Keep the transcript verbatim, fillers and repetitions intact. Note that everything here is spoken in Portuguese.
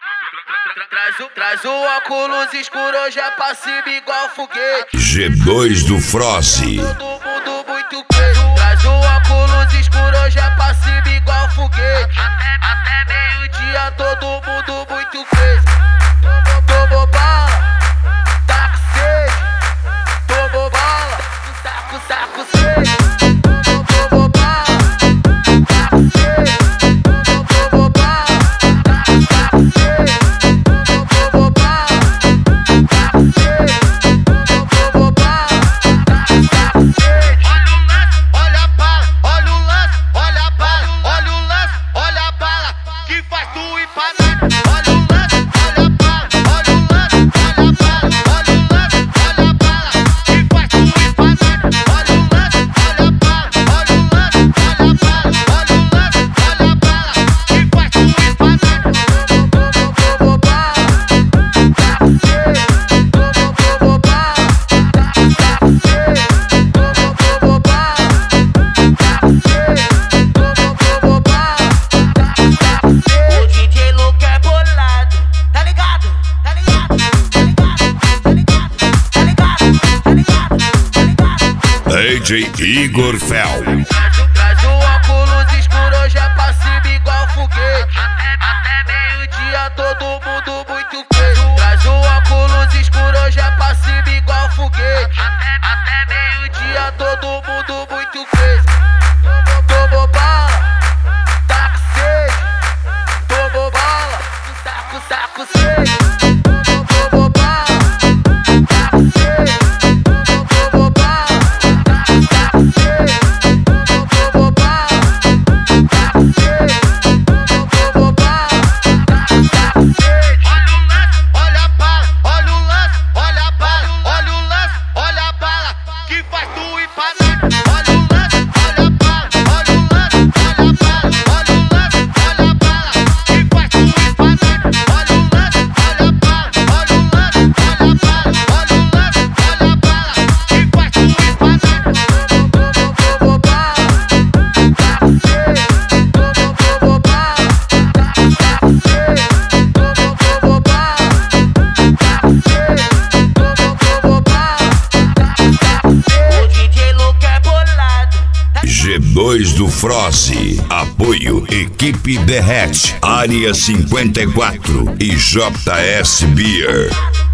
Traz o, traz o óculos escuro, hoje é pra cima igual foguete. G dois do Froze. Todo mundo muito queijo. Traz o óculos escuro, hoje é pra cima igual foguete. Até, até meio-dia, todo mundo muito queijo. Tomou, tomou bala, tá com sede. Tomou bala, tá com, tá com sede. Tomou bala, tá com sede. Tomou bala, tá com, tá com sede. Tomou bala, tá com sede. Tomou bala, tá com, tá com sede. Olha o lance, olha a bala, olha o lance, olha a bala, olha o lance, olha a bala, que faz tu ir pra nada. Olha o lance, olha a bala, olha o lance, olha a bala, olha o lance, olha a bala, que faz tu ir pra nada. Olha o lance, olha a bala, olha o lance, olha a bala, olha o lance, olha a bala, que faz tu ir pra nada. Tomou bala, tá com sede. Tomou bala, tá com, tá com sede. Tomou bala, tá com sede. Tomou bala, tá com, tá com sede. O D J Luke é bolado, tá ligado? Tá ligado? Tá ligado? Tá ligado? Tá ligado? Tá ligado? Tá ligado? D J Igor Fel. Traz o, traz o óculos escuro, hoje é pra cima igual foguete. Até, até meio-dia, todo mundo muito queijo. Traz o óculos escuro, hoje é pra cima igual foguete. Até, até meio-dia, todo mundo muito queijo. Tomou, tomou bala, tá com sede. Tomou bala, tá com, tá com sede. Tomou bala, tá com sede. Tomou bala, tá com, tá com sede. Tomou bala, tá com sede. Tomou bala, tá com, tá com sede. Olha o lance, olha a bala, olha o lance, olha a bala, olha o lance, olha a bala, que faz tu ir pra nada. Olha o lance, olha a bala, olha o lance, olha a bala, olha o lance, olha a bala, que faz tu ir pra nada. Olha o lance, olha a bala, olha o lance, olha a bala, olha o lance, olha a bala, que faz tu ir pra nada. Tomou bala, tá com sede. Tomou bala, tá com, tá com sede. Tomou bala, tá com sede. Tomou bala, tá com, tá com sede. O D J Luke é bolado, tá G dois do Froze. Apoio Equipe Derrete, Área cinquenta e quatro e J S Beer.